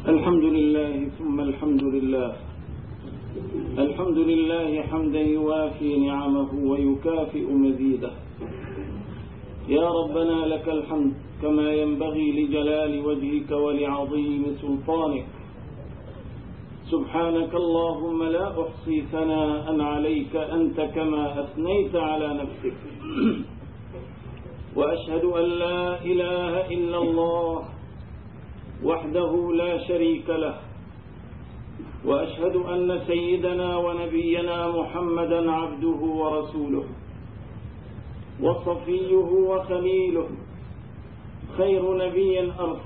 الحمد لله ثم الحمد لله. الحمد لله حمدا يوافي نعمه ويكافئ مزيده. يا ربنا لك الحمد كما ينبغي لجلال وجهك ولعظيم سلطانك. سبحانك اللهم لا أحصي ثناء عليك أنت كما أثنيت على نفسك. وأشهد أن لا إله إلا الله وحده لا شريك له، وأشهد أن سيدنا ونبينا محمدا عبده ورسوله وصفيه وخليله، خير نبي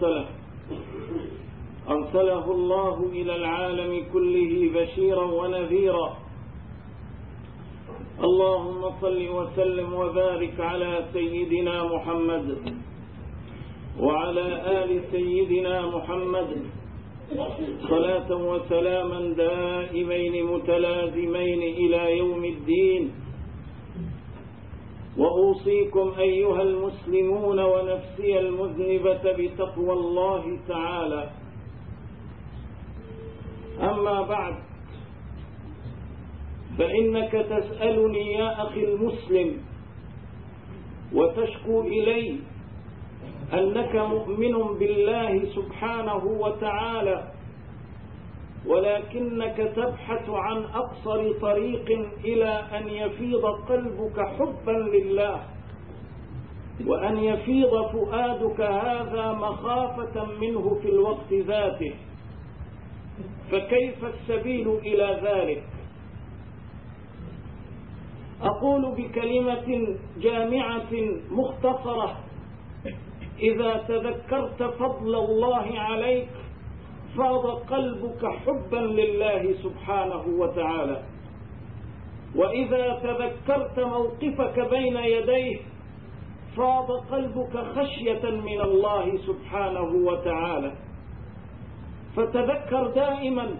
أرسله الله إلى العالم كله بشيرا ونذيرا. اللهم صل وسلم وبارك على سيدنا محمد وعلى آل سيدنا محمد صلاة وسلاما دائمين متلازمين إلى يوم الدين. وأوصيكم أيها المسلمون ونفسي المذنبة بتقوى الله تعالى. أما بعد، فإنك تسألني يا أخي المسلم وتشكو إلي أنك مؤمن بالله سبحانه وتعالى، ولكنك تبحث عن أقصر طريق إلى أن يفيض قلبك حبا لله، وأن يفيض فؤادك هذا مخافة منه في الوقت ذاته. فكيف السبيل إلى ذلك؟ أقول بكلمة جامعة مختصرة: إذا تذكرت فضل الله عليك فاض قلبك حبا لله سبحانه وتعالى، وإذا تذكرت موقفك بين يديه فاض قلبك خشية من الله سبحانه وتعالى. فتذكر دائما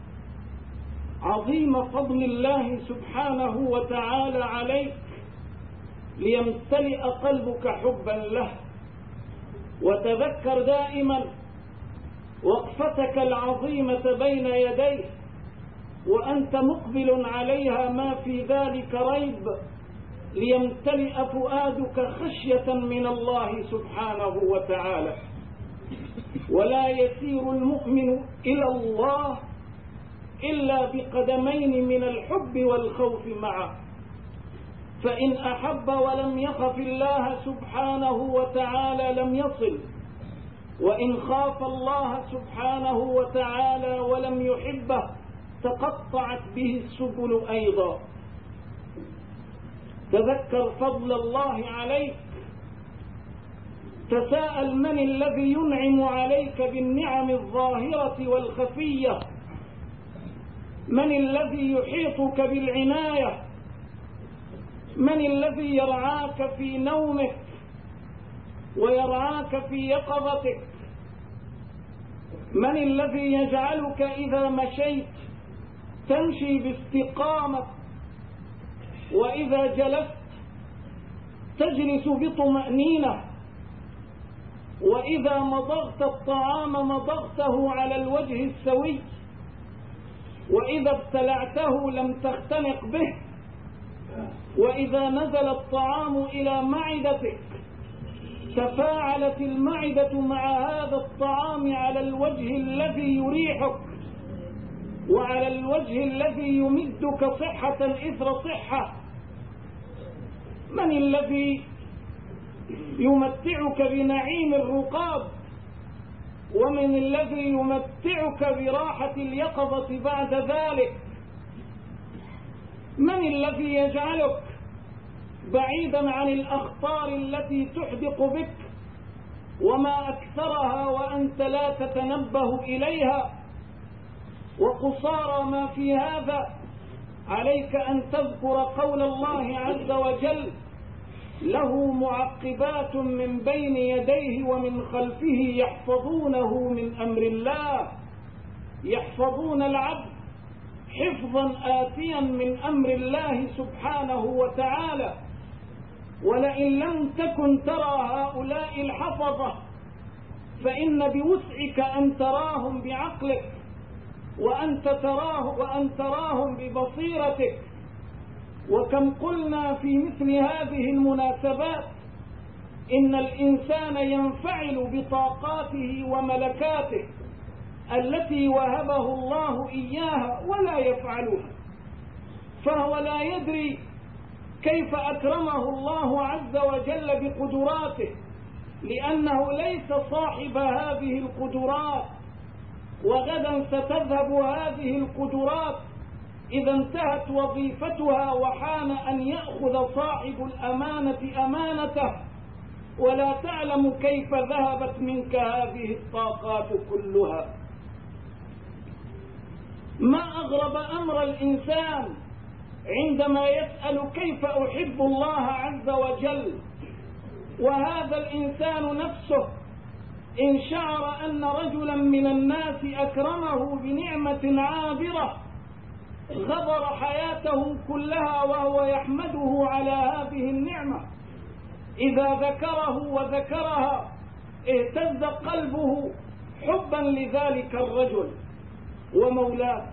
عظيم فضل الله سبحانه وتعالى عليك ليمتلئ قلبك حبا له، وتذكر دائما وقفتك العظيمة بين يديه وأنت مقبل عليها ما في ذلك ريب، ليمتلئ فؤادك خشية من الله سبحانه وتعالى. ولا يسير المؤمن إلى الله إلا بقدمين من الحب والخوف معه، فإن أحب ولم يخف الله سبحانه وتعالى لم يصل، وإن خاف الله سبحانه وتعالى ولم يحبه تقطعت به السبل أيضا. تذكر فضل الله عليك، تساءل من الذي ينعم عليك بالنعم الظاهرة والخفية، من الذي يحيطك بالعناية، من الذي يرعاك في نومك ويرعاك في يقظتك، من الذي يجعلك إذا مشيت تمشي باستقامة، وإذا جلست تجلس بطمأنينة، وإذا مضغت الطعام مضغته على الوجه السوي، وإذا ابتلعته لم تختنق به، وإذا نزل الطعام إلى معدتك تفاعلت المعدة مع هذا الطعام على الوجه الذي يريحك وعلى الوجه الذي يمدك صحة إثر صحة. من الذي يمتعك بنعيم الرقاد، ومن الذي يمتعك براحة اليقظة بعد ذلك؟ من الذي يجعلك بعيدا عن الأخطار التي تحدق بك وما أكثرها وأنت لا تتنبه إليها؟ وقصارى ما في هذا عليك أن تذكر قول الله عز وجل: له معقبات من بين يديه ومن خلفه يحفظونه من أمر الله. يحفظون العبد حفظا آتيا من أمر الله سبحانه وتعالى. ولئن لم تكن ترى هؤلاء الحفظة فإن بوسعك أن تراهم بعقلك وأن تراهم ببصيرتك. وكم قلنا في مثل هذه المناسبات إن الإنسان ينفعل بطاقاته وملكاته التي وهبه الله إياها ولا يفعلها، فهو لا يدري كيف أكرمه الله عز وجل بقدراته، لأنه ليس صاحب هذه القدرات، وغدا ستذهب هذه القدرات إذا انتهت وظيفتها وحان أن يأخذ صاحب الأمانة أمانته، ولا تعلم كيف ذهبت منك هذه الطاقات كلها. ما أغرب أمر الإنسان عندما يسأل كيف أحب الله عز وجل، وهذا الإنسان نفسه إن شعر أن رجلا من الناس أكرمه بنعمة عابرة غبر حياته كلها وهو يحمده على هذه النعمة، إذا ذكره وذكرها اهتز قلبه حبا لذلك الرجل ومولاه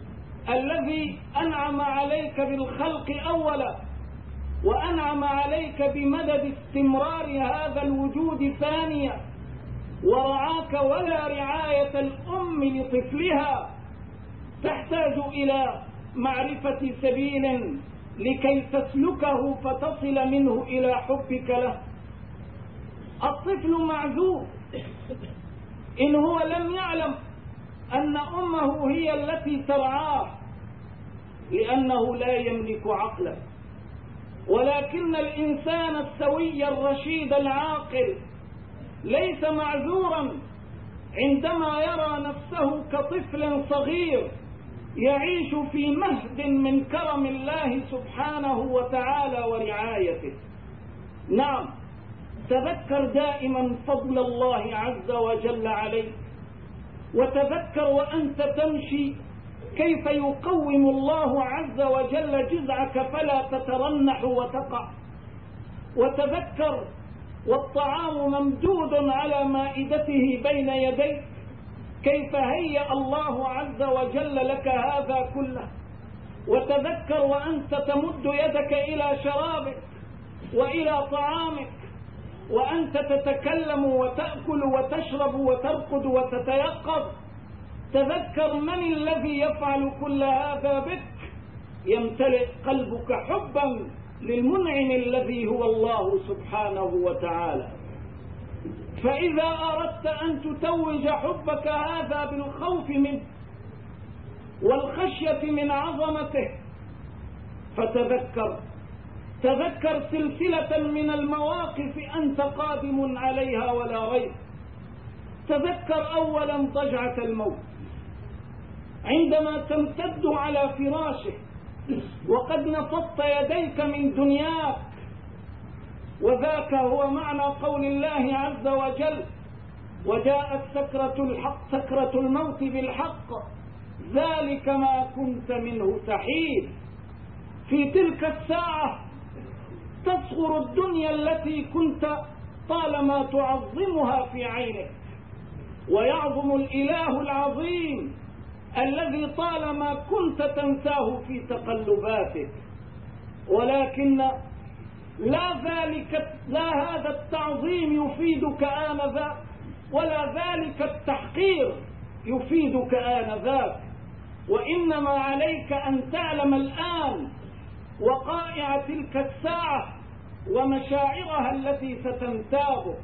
الذي أنعم عليك بالخلق أولا، وأنعم عليك بمدد استمرار هذا الوجود ثانيا، ورعاك ولا رعاية الأم لطفلها، تحتاج إلى معرفة سبيل لكي تسلكه فتصل منه إلى حبك له. الطفل معذور إن هو لم يعلم أن أمه هي التي ترعاه، لأنه لا يملك عقلا، ولكن الإنسان السوي الرشيد العاقل ليس معذورا عندما يرى نفسه كطفل صغير يعيش في مهد من كرم الله سبحانه وتعالى ورعايته. نعم، تذكر دائما فضل الله عز وجل عليك، وتذكر وأنت تمشي كيف يقوم الله عز وجل جذعك فلا تترنح وتقع، وتذكر والطعام ممدود على مائدته بين يديك كيف هيأ الله عز وجل لك هذا كله، وتذكر وأنت تمد يدك إلى شرابك وإلى طعامك، وأنت تتكلم وتأكل وتشرب وترقد وتتيقظ، تذكر من الذي يفعل كل هذا بك، يمتلئ قلبك حبا للمنعم الذي هو الله سبحانه وتعالى. فإذا أردت أن تتوج حبك هذا بالخوف منه والخشية من عظمته تذكر سلسلة من المواقف أنت قادم عليها ولا ريب. تذكر أولا ضجعة الموت عندما تمتد على فراشه وقد نفضت يديك من دنياك، وذاك هو معنى قول الله عز وجل: وجاءت سكرة الموت بالحق ذلك ما كنت منه تحيد. في تلك الساعة تصغر الدنيا التي كنت طالما تعظمها في عينك، ويعظم الإله العظيم الذي طالما كنت تنساه في تقلباتك. ولكن لا هذا التعظيم يفيدك آنذاك، ولا ذلك التحقير يفيدك آنذاك، وإنما عليك أن تعلم الآن وقائع تلك الساعة ومشاعرها التي ستنتابك.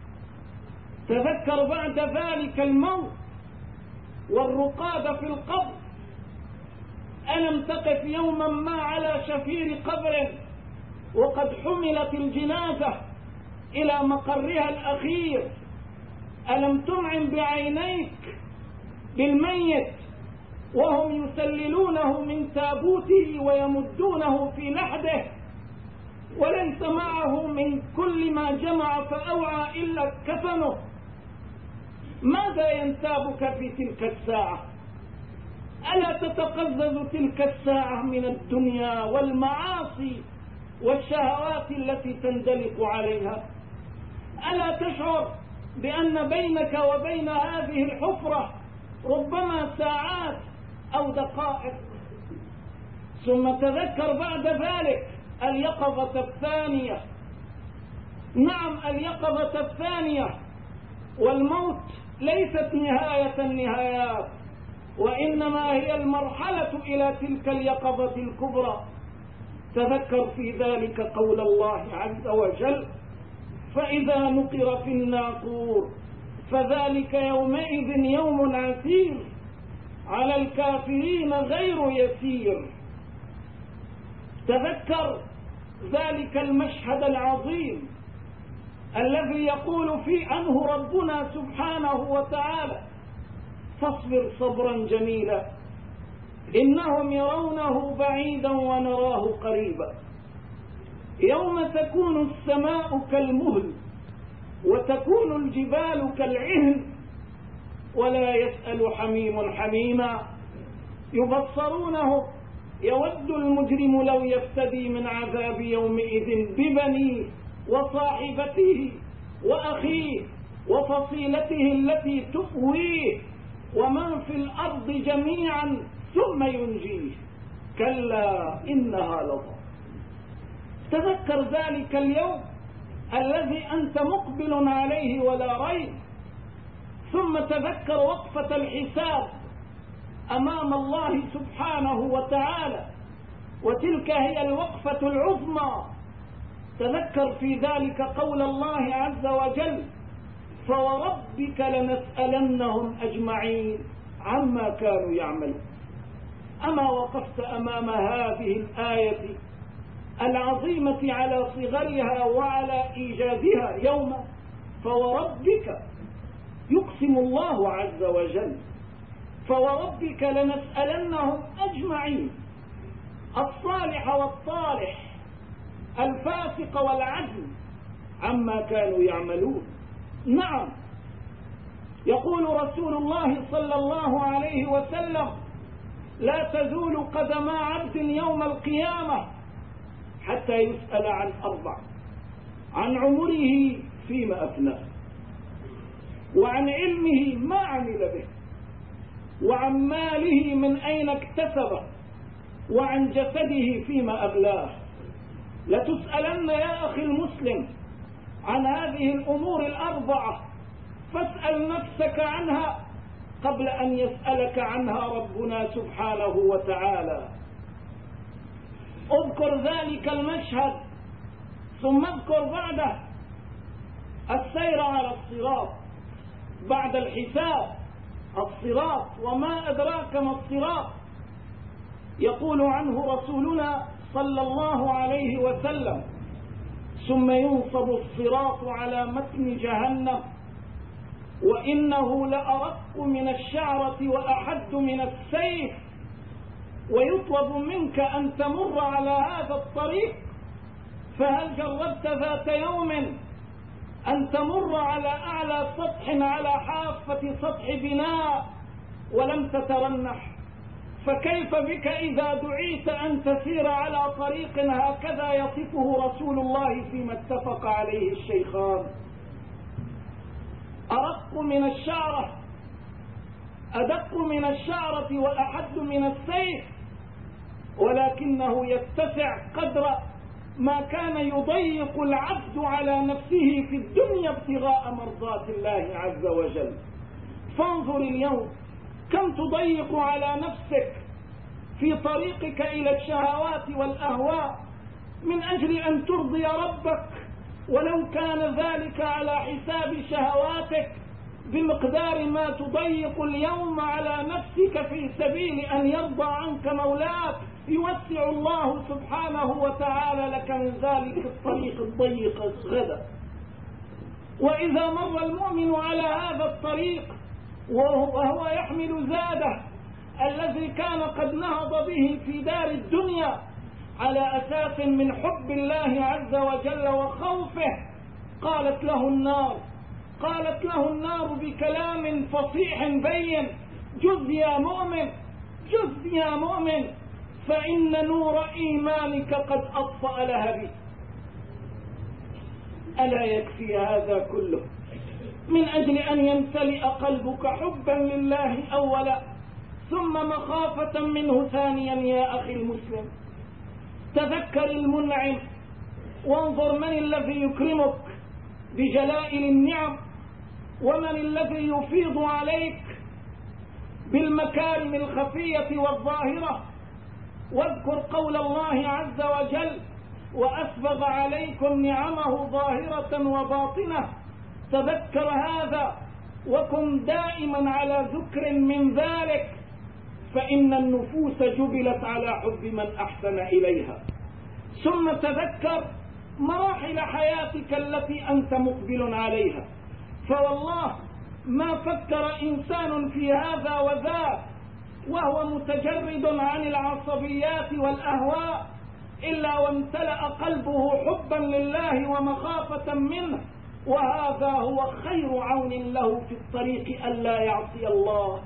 تذكر بعد ذلك الموت والرقاد في القبر. ألم تقف يوما ما على شفير قبر وقد حملت الجنازة إلى مقرها الأخير؟ ألم تنعم بعينيك بالميت وهم يسللونه من تابوته ويمدونه في لحده وليس معه من كل ما جمع فأوعى إلا كفنه؟ ماذا ينتابك في تلك الساعة؟ ألا تتقزز تلك الساعة من الدنيا والمعاصي والشهوات التي تندلق عليها؟ ألا تشعر بأن بينك وبين هذه الحفرة ربما ساعات أو دقائق. ثم تذكر بعد ذلك اليقظة الثانية. نعم، اليقظة الثانية، والموت ليست نهاية النهايات، وإنما هي المرحلة إلى تلك اليقظة الكبرى. تذكر في ذلك قول الله عز وجل: فإذا نقر في الناقور فذلك يومئذ يوم عسير على الكافرين غير يسير. تذكر ذلك المشهد العظيم الذي يقول فيه عنه ربنا سبحانه وتعالى: فاصبر صبرا جميلا إنهم يرونه بعيدا ونراه قريبا يوم تكون السماء كالمهل وتكون الجبال كالعهن ولا يسأل حميم حميما يبصرونه يود المجرم لو يفتدي من عذاب يومئذ ببنيه وصاحبته وأخيه وفصيلته التي تؤويه ومن في الأرض جميعا ثم ينجيه كلا إنها لظى. تذكر ذلك اليوم الذي أنت مقبل عليه ولا ريب. ثم تذكر وقفة الحساب أمام الله سبحانه وتعالى، وتلك هي الوقفة العظمى. تذكر في ذلك قول الله عز وجل: فوربك لنسألنهم أجمعين عما كانوا يعملون. أما وقفت أمام هذه الآية العظيمة على صغرها وعلى إيجادها يوما؟ فوربك، يقسم الله عز وجل: فوربك لنسألنهم أجمعين، الصالح والطالح، الفاسق والعدل، عما كانوا يعملون. نعم، يقول رسول الله صلى الله عليه وسلم: لا تزول قدما عبد يوم القيامة حتى يسأل عن أربع: عن عمره فيما أفناه، وعن علمه ما عمل به، وعن ماله من أين اكتسبه، وعن جسده فيما أبلاه. لتسألن يا أخي المسلم عن هذه الأمور الأربعة، فاسأل نفسك عنها قبل أن يسألك عنها ربنا سبحانه وتعالى. اذكر ذلك المشهد، ثم اذكر بعده السير على الصراط بعد الحساب. الصراط، وما أدراك ما الصراط؟ يقول عنه رسولنا صلى الله عليه وسلم: ثم ينصب الصراط على متن جهنم وإنه لأرق من الشعرة وأحد من السيف، ويطلب منك أن تمر على هذا الطريق، فهل جربت ذات يوم أن تمر على أعلى سطح على حافة سطح بناء ولم تترنح؟ فكيف بك إذا دعيت أن تسير على طريق هكذا يصفه رسول الله فيما اتفق عليه الشيخان: أرق من الشعرة، أدق من الشعرة، وأحد من السيف، ولكنه يتسع قدر ما كان يضيق العبد على نفسه في الدنيا ابتغاء مرضات الله عز وجل. فانظر اليوم كم تضيق على نفسك في طريقك إلى الشهوات والأهواء من أجل أن ترضي ربك، ولو كان ذلك على حساب شهواتك بمقدار ما تضيق اليوم على نفسك في سبيل أن يرضى عنك مولاك. يوسع الله سبحانه وتعالى لك من ذلك الطريق الضيق غدا. وإذا مر المؤمن على هذا الطريق وهو يحمل زاده الذي كان قد نهض به في دار الدنيا على أساس من حب الله عز وجل وخوفه، قالت له النار بكلام فصيح بين: جز يا مؤمن، جز يا مؤمن، فإن نور إيمانك قد أطفأ لهبي. ألا يكفي هذا كله من أجل أن يمتلئ قلبك حبا لله أولا ثم مخافة منه ثانيا. يا أخي المسلم، تذكر المنعم وانظر من الذي يكرمك بجلائل النعم، ومن الذي يفيض عليك بالمكارم الخفية والظاهرة. واذكر قول الله عز وجل: وأسبغ عليكم نعمه ظاهرة وباطنة. تذكر هذا وكن دائما على ذكر من ذلك، فإن النفوس جبلت على حب من أحسن إليها. ثم تذكر مراحل حياتك التي أنت مقبل عليها، فوالله ما فكر إنسان في هذا وذاك وهو متجرد عن العصبيات والأهواء إلا وامتلأ قلبه حبا لله ومخافة منه، وهذا هو خير عون له في الطريق ألا يعصي الله.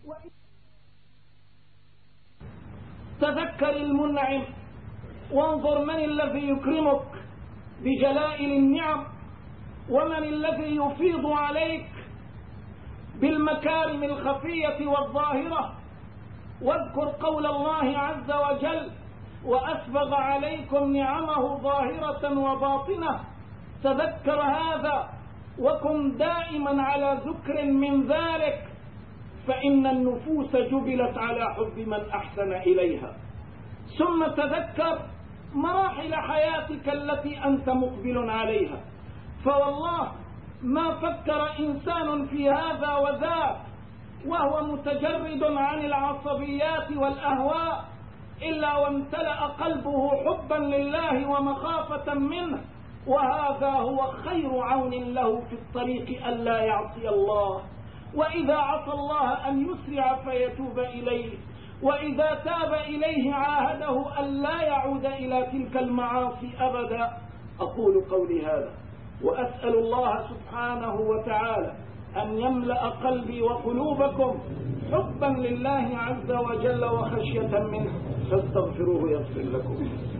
تذكر المنعم وانظر من الذي يكرمك بجلائل النعم، ومن الذي يفيض عليك بالمكارم الخفية والظاهرة. واذكر قول الله عز وجل: وأسبغ عليكم نعمه ظاهرة وباطنة. تذكر هذا وكن دائما على ذكر من ذلك، فإن النفوس جبلت على حب من أحسن إليها. ثم تذكر مراحل حياتك التي أنت مقبل عليها، فوالله ما فكر إنسان في هذا وذاك وهو متجرد عن العصبيات والأهواء إلا وامتلأ قلبه حبا لله ومخافة منه، وهذا هو خير عون له في الطريق ألا يعصي الله. وإذا عصى الله أن يسرع فيتوب إليه، وإذا تاب إليه عاهده أن لا يعود إلى تلك المعاصي أبدا. أقول قولي هذا وأسأل الله سبحانه وتعالى أن يملأ قلبي وقلوبكم حبا لله عز وجل وخشية منه، فاستغفروه يغفر لكم.